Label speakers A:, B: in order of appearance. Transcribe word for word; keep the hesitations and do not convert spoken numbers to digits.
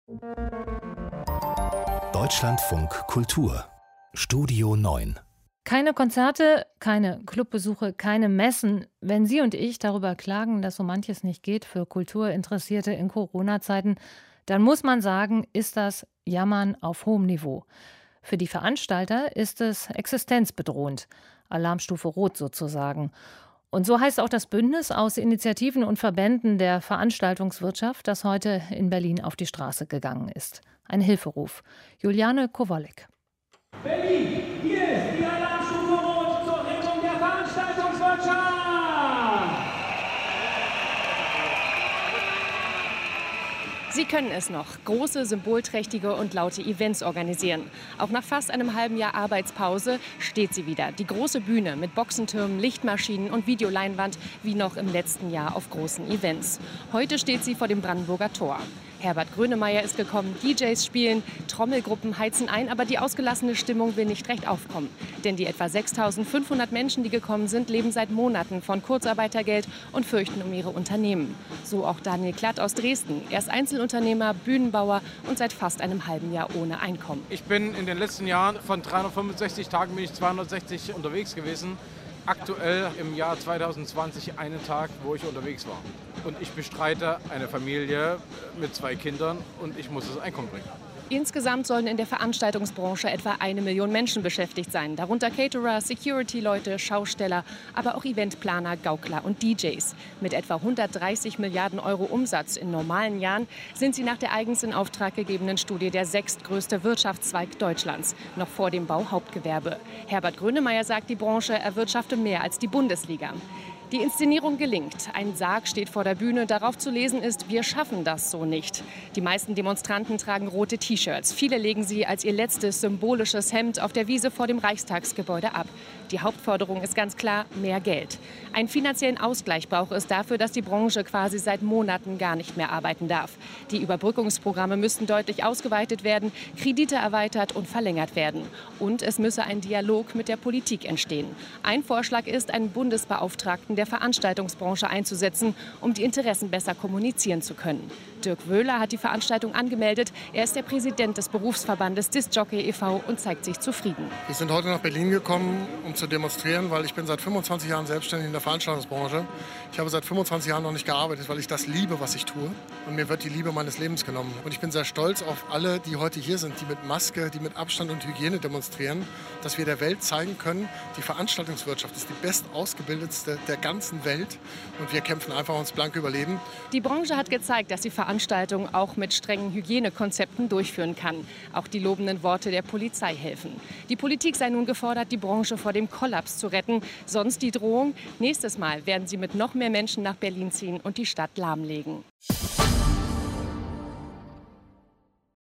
A: Deutschlandfunk Kultur Studio neun.
B: Keine Konzerte, keine Clubbesuche, keine Messen. Wenn Sie und ich darüber klagen, dass so manches nicht geht für Kulturinteressierte in Corona-Zeiten, dann muss man sagen, ist das Jammern auf hohem Niveau. Für die Veranstalter ist es existenzbedrohend. Alarmstufe Rot sozusagen. Und so heißt auch das Bündnis aus Initiativen und Verbänden der Veranstaltungswirtschaft, das heute in Berlin auf die Straße gegangen ist. Ein Hilferuf. Juliane Kowalek.
C: Berlin, hier ist die Alarmstufe Rot zur Rettung der Veranstaltungswirtschaft!
D: Sie können es noch. Große, symbolträchtige und laute Events organisieren. Auch nach fast einem halben Jahr Arbeitspause steht sie wieder. Die große Bühne mit Boxentürmen, Lichtmaschinen und Videoleinwand wie noch im letzten Jahr auf großen Events. Heute steht sie vor dem Brandenburger Tor. Herbert Grönemeyer ist gekommen, D Js spielen, Trommelgruppen heizen ein, aber die ausgelassene Stimmung will nicht recht aufkommen. Denn die etwa sechstausendfünfhundert Menschen, die gekommen sind, leben seit Monaten von Kurzarbeitergeld und fürchten um ihre Unternehmen. So auch Daniel Klatt aus Dresden. Er ist Einzelunternehmer, Bühnenbauer und seit fast einem halben Jahr ohne Einkommen.
E: Ich bin in den letzten Jahren von dreihundertfünfundsechzig Tagen bin ich zweihundertsechzig unterwegs gewesen. Aktuell im Jahr zweitausendzwanzig einen Tag, wo ich unterwegs war. Und ich bestreite eine Familie mit zwei Kindern und ich muss das Einkommen bringen.
D: Insgesamt sollen in der Veranstaltungsbranche etwa eine Million Menschen beschäftigt sein. Darunter Caterer, Security-Leute, Schausteller, aber auch Eventplaner, Gaukler und D Js. Mit etwa hundertdreißig Milliarden Euro Umsatz in normalen Jahren sind sie nach der eigens in Auftrag gegebenen Studie der sechstgrößte Wirtschaftszweig Deutschlands, noch vor dem Bauhauptgewerbe. Herbert Grönemeyer sagt, die Branche erwirtschafte mehr als die Bundesliga. Die Inszenierung gelingt. Ein Sarg steht vor der Bühne. Darauf zu lesen ist: Wir schaffen das so nicht. Die meisten Demonstranten tragen rote T-Shirts. Viele legen sie als ihr letztes symbolisches Hemd auf der Wiese vor dem Reichstagsgebäude ab. Die Hauptforderung ist ganz klar: mehr Geld. Einen finanziellen Ausgleich braucht es dafür, dass die Branche quasi seit Monaten gar nicht mehr arbeiten darf. Die Überbrückungsprogramme müssten deutlich ausgeweitet werden, Kredite erweitert und verlängert werden. Und es müsse ein Dialog mit der Politik entstehen. Ein Vorschlag ist, einen Bundesbeauftragten der Veranstaltungsbranche einzusetzen, um die Interessen besser kommunizieren zu können. Dirk Wöhler hat die Veranstaltung angemeldet. Er ist der Präsident des Berufsverbandes Disc Jockey e V und zeigt sich zufrieden.
F: Wir sind heute nach Berlin gekommen, um zu demonstrieren, weil ich bin seit fünfundzwanzig Jahren selbstständig in der Veranstaltungsbranche. Ich habe seit fünfundzwanzig Jahren noch nicht gearbeitet, weil ich das liebe, was ich tue. Und mir wird die Liebe meines Lebens genommen. Und ich bin sehr stolz auf alle, die heute hier sind, die mit Maske, die mit Abstand und Hygiene demonstrieren, dass wir der Welt zeigen können, die Veranstaltungswirtschaft ist die bestausgebildetste der ganzen Welt. Und wir kämpfen einfach ums blanke Überleben.
D: Die Branche hat gezeigt, dass sie Veranstaltungen auch mit strengen Hygienekonzepten durchführen kann. Auch die lobenden Worte der Polizei helfen. Die Politik sei nun gefordert, die Branche vor dem Kollaps zu retten. Sonst die Drohung: Nächstes Mal werden sie mit noch mehr Menschen nach Berlin ziehen und die Stadt lahmlegen.